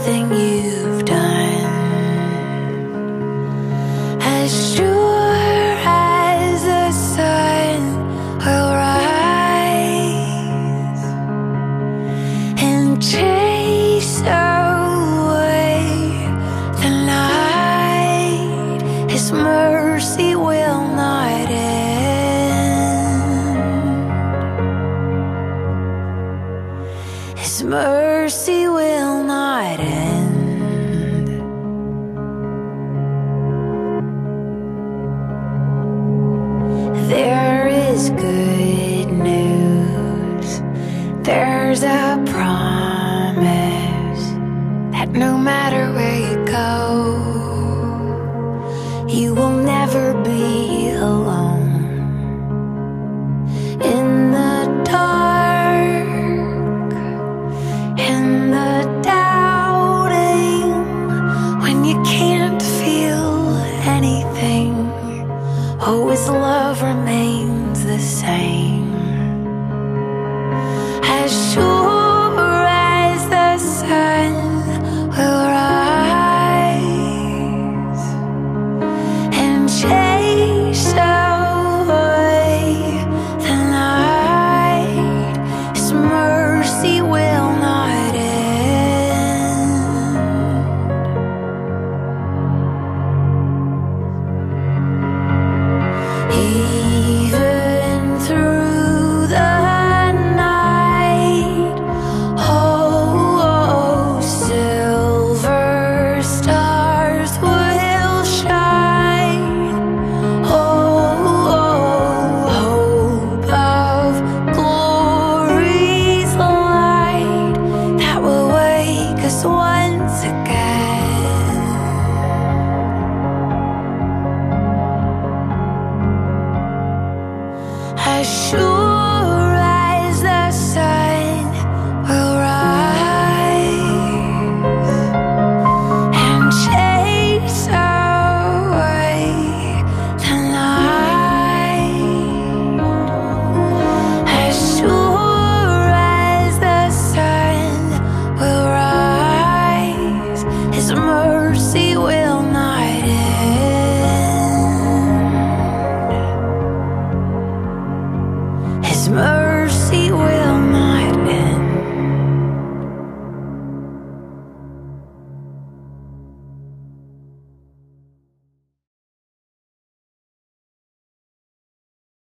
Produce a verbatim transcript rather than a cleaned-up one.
everything you've done. As sure as the sun will rise and chase away the night, His mercy will not end. His mercy will not end. There is good news. There's a promise that no matter where you go, you will never be alone. In the dark, in the doubting, when you can't feel anything, oh, His love remains the same. As sure as the sun will rise and chase away the night, His mercy will not end. Even through the night, oh, oh, silver stars will shine. Oh, oh, hope of glory's light that will wake us once again. As sure as the sun will rise and chase away the night, as sure as the sun will rise, His mercy will not end. His mercy